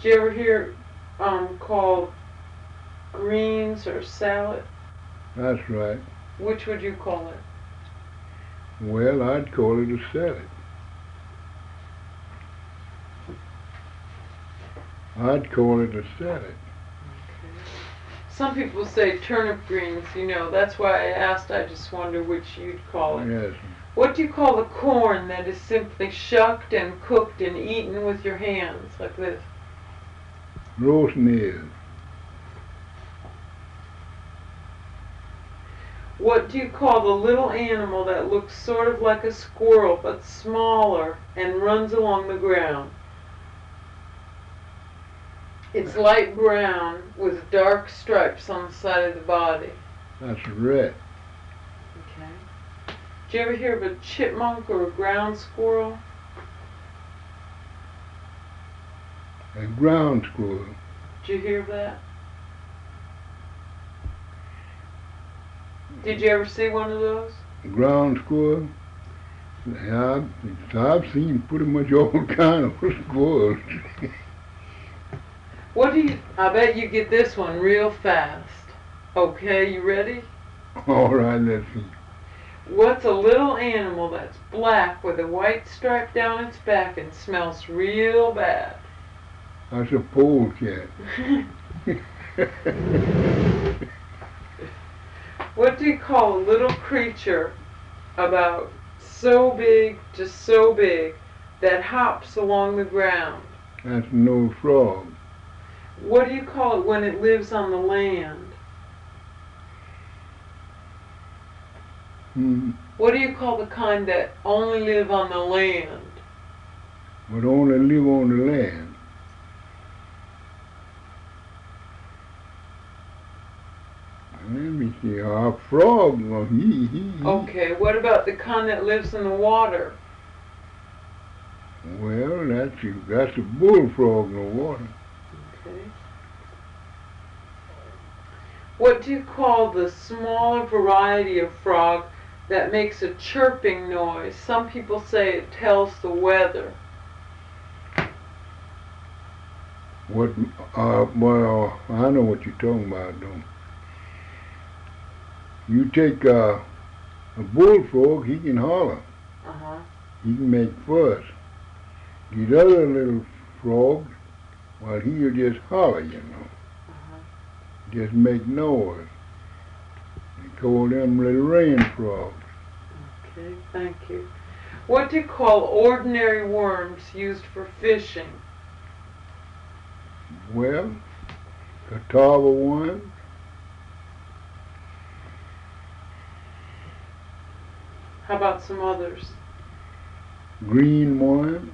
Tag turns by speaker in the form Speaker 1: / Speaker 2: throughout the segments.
Speaker 1: Did you ever hear called greens or salad?
Speaker 2: That's right.
Speaker 1: Which would you call it?
Speaker 2: Well, I'd call it a salad. I'd call it a salad.
Speaker 1: Some people say turnip greens, that's why I asked. I just wonder which you'd call it.
Speaker 2: Yes.
Speaker 1: What do you call the corn that is simply shucked and cooked and eaten with your hands, like this?
Speaker 2: Roast meal.
Speaker 1: What do you call the little animal that looks sort of like a squirrel but smaller and runs along the ground? It's light brown with dark stripes on the side of the body.
Speaker 2: That's a rat.
Speaker 1: Okay. Did you ever hear of a chipmunk or a ground squirrel?
Speaker 2: A ground squirrel.
Speaker 1: Did you hear of that? Did you ever see one of those?
Speaker 2: Ground squirrel. Yeah, I've seen pretty much all kind of squirrels.
Speaker 1: I bet you get this one real fast. Okay, you ready?
Speaker 2: All right, let's see.
Speaker 1: What's a little animal that's black with a white stripe down its back and smells real bad?
Speaker 2: That's a polecat.
Speaker 1: What do you call a little creature about so big to so big that hops along the ground?
Speaker 2: That's no frog.
Speaker 1: What do you call it when it lives on the land? What do you call the kind that only live on the land?
Speaker 2: But only live on the land. Let me see. A frog.
Speaker 1: Okay, what about the kind that lives in the water?
Speaker 2: Well, that's a bullfrog in the water.
Speaker 1: Okay. What do you call the smaller variety of frog that makes a chirping noise? Some people say it tells the weather.
Speaker 2: What? Well, I know what you're talking about, though. You take a bullfrog, he can holler. He can make fuss. These other little frogs, well, he'll just holler, Just make noise. They call them little rain frogs.
Speaker 1: Okay, thank you. What do you call ordinary worms used for fishing?
Speaker 2: Well, catawba worms.
Speaker 1: How about some others?
Speaker 2: Green worms.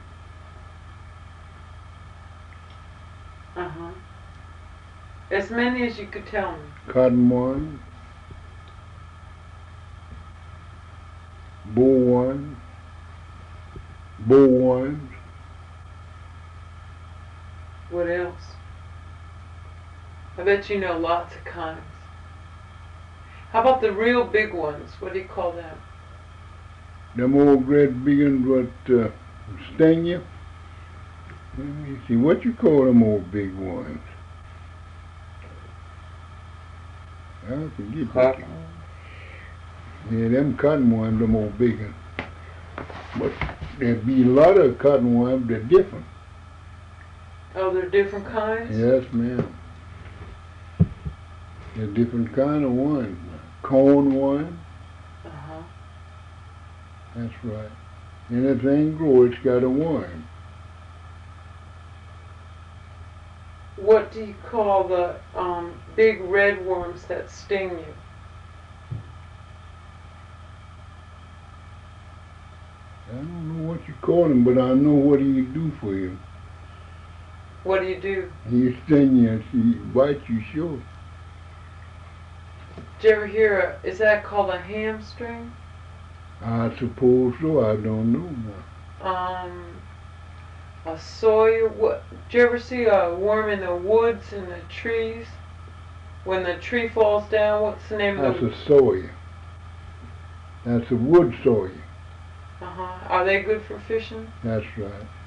Speaker 1: As many as you could tell me.
Speaker 2: Cotton worms. Bullworms. Bullworms.
Speaker 1: What else? I bet you know lots of kinds. How about the real big ones? What do you call them?
Speaker 2: Them old great big ones what sting you. Let me see, what you call them old big ones? I forget.
Speaker 3: Cotton.
Speaker 2: Yeah, them cotton worms, them old big ones. But there'd be a lot of cotton worms that are different.
Speaker 1: Oh, they're different kinds?
Speaker 2: Yes, ma'am. They're different kind of worms. Cone worm. That's right. Anything grow, it's got a worm.
Speaker 1: What do you call the big red worms that sting you?
Speaker 2: I don't know what you call him, but I know what he do for you.
Speaker 1: What do you do?
Speaker 2: He sting you and he bite you sure.
Speaker 1: Did you ever hear is that called a hamstring?
Speaker 2: I suppose so. I don't know now.
Speaker 1: A sawyer. Did you ever see a worm in the woods in the trees? When the tree falls down, what's the name of
Speaker 2: That's a sawyer. That's a wood sawyer.
Speaker 1: Are they good for fishing?
Speaker 2: That's right.